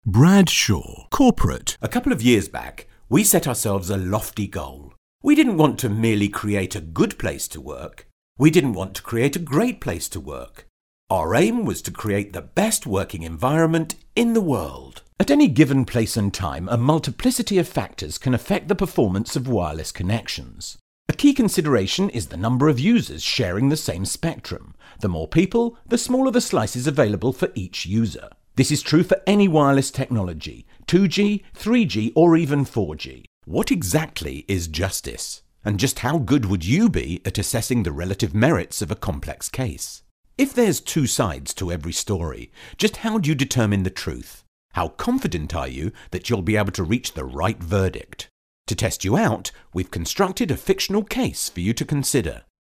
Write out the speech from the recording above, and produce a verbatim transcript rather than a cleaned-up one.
Bradshaw Corporate. A couple of years back, we set ourselves a lofty goal. We didn't want to merely create a good place to work. We didn't want to create a great place to work. Our aim was to create the best working environment in the world. At any given place and time, a multiplicity of factors can affect the performance of wireless connections. A key consideration is the number of users sharing the same spectrum. The more people, the smaller the slices available for each user. This is true for any wireless technology, two G, three G, or even four G. What exactly is justice? And just how good would you be at assessing the relative merits of a complex case? If there's two sides to every story, just how do you determine the truth? How confident are you that you'll be able to reach the right verdict? To test you out, we've constructed a fictional case for you to consider.